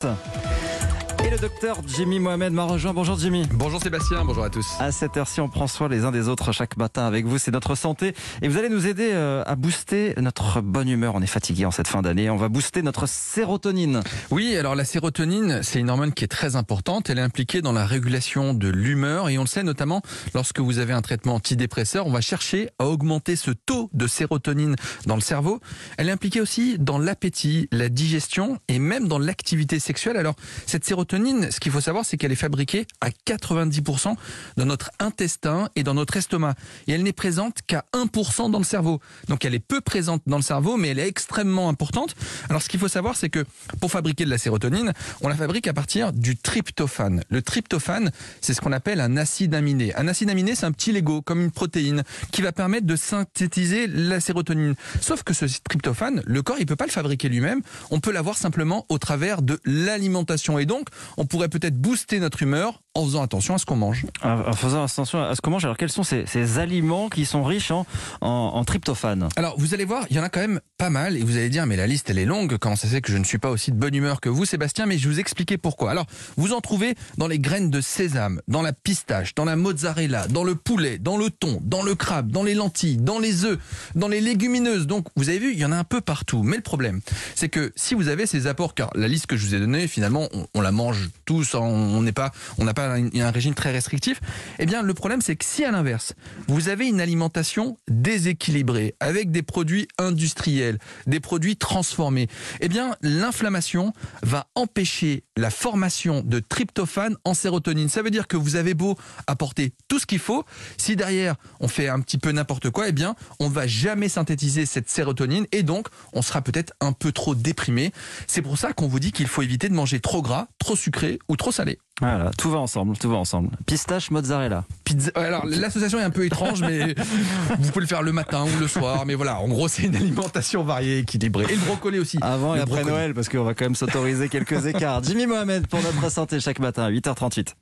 Et le docteur Jimmy Mohamed m'a rejoint. Bonjour Jimmy. Bonjour Sébastien, bonjour à tous. À cette heure-ci, on prend soin les uns des autres chaque matin avec vous. C'est notre santé. Et vous allez nous aider à booster notre bonne humeur. On est fatigué en cette fin d'année. On va booster notre sérotonine. Oui, alors la sérotonine, c'est une hormone qui est très importante. Elle est impliquée dans la régulation de l'humeur. Et on le sait notamment lorsque vous avez un traitement antidépresseur. On va chercher à augmenter ce taux de sérotonine dans le cerveau. Elle est impliquée aussi dans l'appétit, la digestion et même dans l'activité sexuelle. Alors cette sérotonine, ce qu'il faut savoir, c'est qu'elle est fabriquée à 90% dans notre intestin et dans notre estomac. Et elle n'est présente qu'à 1% dans le cerveau. Donc elle est peu présente dans le cerveau, mais elle est extrêmement importante. Alors ce qu'il faut savoir, c'est que pour fabriquer de la sérotonine, on la fabrique à partir du tryptophane. Le tryptophane, c'est ce qu'on appelle un acide aminé. Un acide aminé, c'est un petit Lego, comme une protéine, qui va permettre de synthétiser la sérotonine. Sauf que ce tryptophane, le corps, il peut pas le fabriquer lui-même. On peut l'avoir simplement au travers de l'alimentation. Et donc, on pourrait peut-être booster notre humeur en faisant attention à ce qu'on mange. En faisant attention à ce qu'on mange. Alors quels sont ces aliments qui sont riches en tryptophane? Alors vous allez voir, il y en a quand même pas mal et vous allez dire mais la liste elle est longue, comment ça se fait que je ne suis pas aussi de bonne humeur que vous Sébastien, mais je vais vous expliquer pourquoi. Alors vous en trouvez dans les graines de sésame, dans la pistache, dans la mozzarella, dans le poulet, dans le thon, dans le crabe, dans les lentilles, dans les œufs, dans les légumineuses. Donc vous avez vu, il y en a un peu partout. Mais le problème, c'est que si vous avez ces apports, car la liste que je vous ai donnée, finalement on la mange tous, on n'a pas un régime très restrictif, eh bien le problème c'est que si à l'inverse, vous avez une alimentation déséquilibrée, avec des produits industriels, des produits transformés, eh bien l'inflammation va empêcher la formation de tryptophane en sérotonine. Ça veut dire que vous avez beau apporter tout ce qu'il faut, si derrière on fait un petit peu n'importe quoi, eh bien on ne va jamais synthétiser cette sérotonine et donc on sera peut-être un peu trop déprimé. C'est pour ça qu'on vous dit qu'il faut éviter de manger trop gras, trop sucré ou trop salé. Voilà, tout va ensemble. Pistache, mozzarella. Pizza. Alors l'association est un peu étrange, mais vous pouvez le faire le matin ou le soir. Mais voilà, en gros, c'est une alimentation variée, équilibrée. Et le brocoli aussi. Avant et après Noël, parce qu'on va quand même s'autoriser quelques écarts. Jimmy Mohamed pour notre santé chaque matin à 8h38.